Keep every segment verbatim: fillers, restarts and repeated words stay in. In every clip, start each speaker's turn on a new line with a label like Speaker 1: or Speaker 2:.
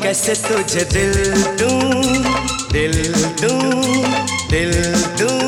Speaker 1: कैसे तुझे दिल दूं, दिल दूं, दिल दूं।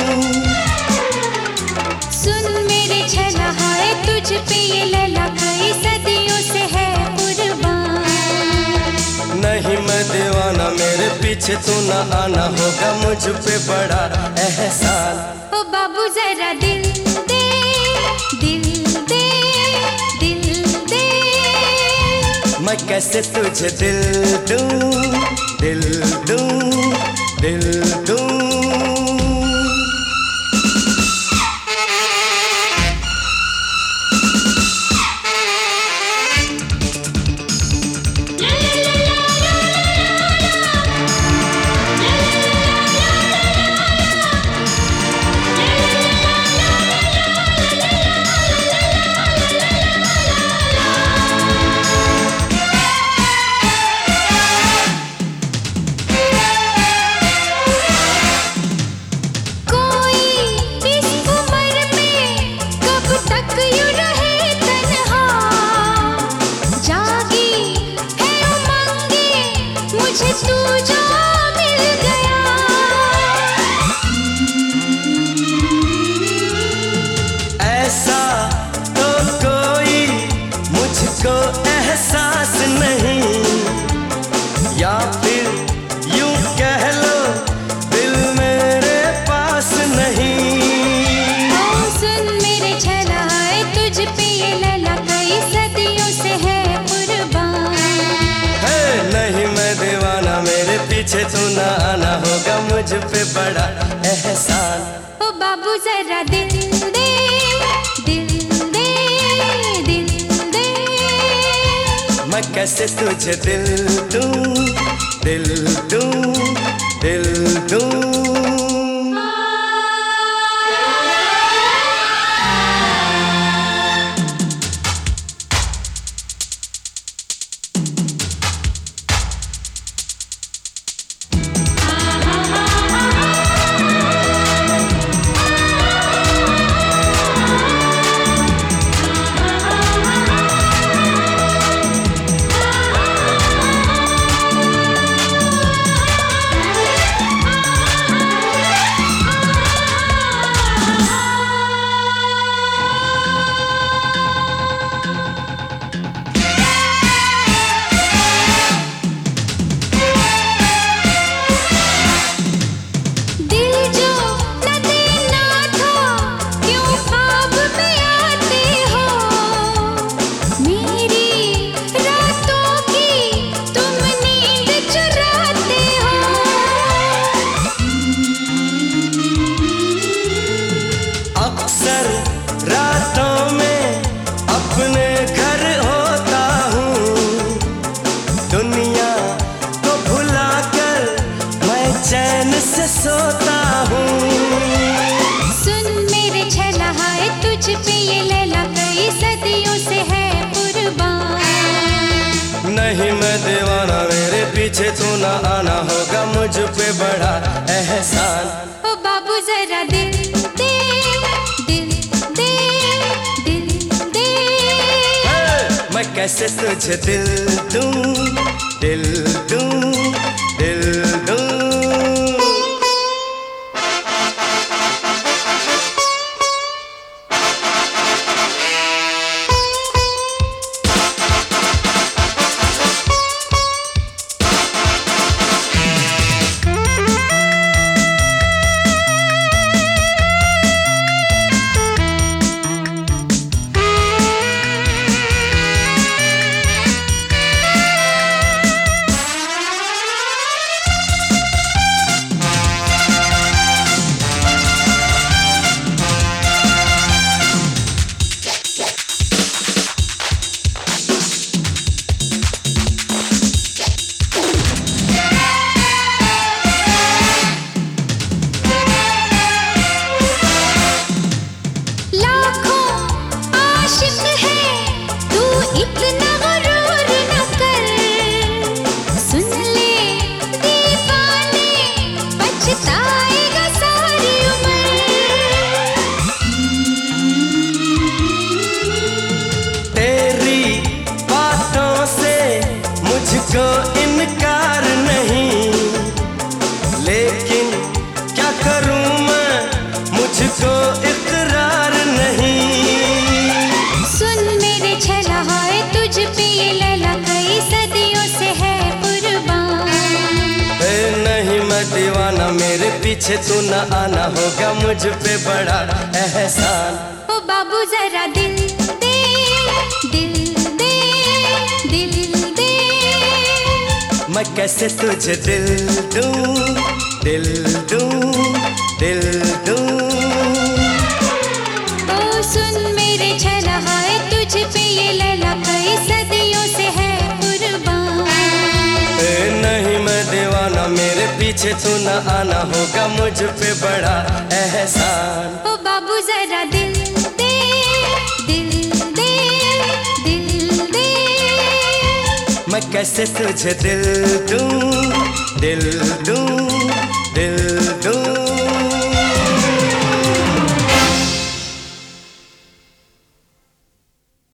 Speaker 2: सुन मेरे छला हाय तुझ पे ये लैला कई सदियों से है कुर्बान।
Speaker 1: नहीं मैं दीवाना, मेरे पीछे तू ना आना, होगा मुझ पे बड़ा एहसान।
Speaker 2: ओ बाबू जरा दिल दे, दिल दे, दिल दे।
Speaker 1: मैं कैसे तुझे दिल दूं, दिल दूं, दिल दूं। एहसास नहीं, या फिर यूं कह लो दिल मेरे पास नहीं।
Speaker 2: ओ सुन मेरे छला हाय तुझ पे ये लैला कई सदियों से है कुर्बान।
Speaker 1: है नहीं मैं दीवाना, मेरे पीछे तू ना आना, होगा मुझ पे बड़ा एहसान।
Speaker 2: ओ बाबू जरा दिल दे, दिल दे, दिल दे।
Speaker 1: मैं कैसे तुझे दिल दूं, दिल दूं, दिल दूं। रातों में अपने घर होता हूँ, दुनिया को भुला कर मैं चैन से सोता हूँ।
Speaker 2: सुन मेरे छला हाय तुझ पे ये लैला कई सदियों से है कुर्बान।
Speaker 1: नहीं मैं दीवाना, मेरे पीछे तू ना आना, होगा मुझ पे बड़ा एहसान।
Speaker 2: ओ बाबू जरा दिल दे, दिल दे, दिल दे।
Speaker 1: मैं कैसे तुझे दिल दूं, दिल दूं, दिल दूं। पीछे तू न आना, होगा मुझ पे बड़ा एहसान।
Speaker 2: ओ बाबू जरा दिल दे, दिल दे, दिल दे।
Speaker 1: मैं कैसे तुझे दिल दूं, दिल दूं, दिल दूं।
Speaker 2: ओ सुन मेरे छैला हाय तुझ पे ये लैला कई सदियों से है कुर्बान।
Speaker 1: ए नहीं मैं दीवाना, मेरे पीछे तू न आना, होगा मुझ पे बड़ा एहसान।
Speaker 2: ओ बाबू जरा दिल दे, दिल दे, दिल दे।
Speaker 1: मैं कैसे तुझे दिल दूं, दिल दूं, दिल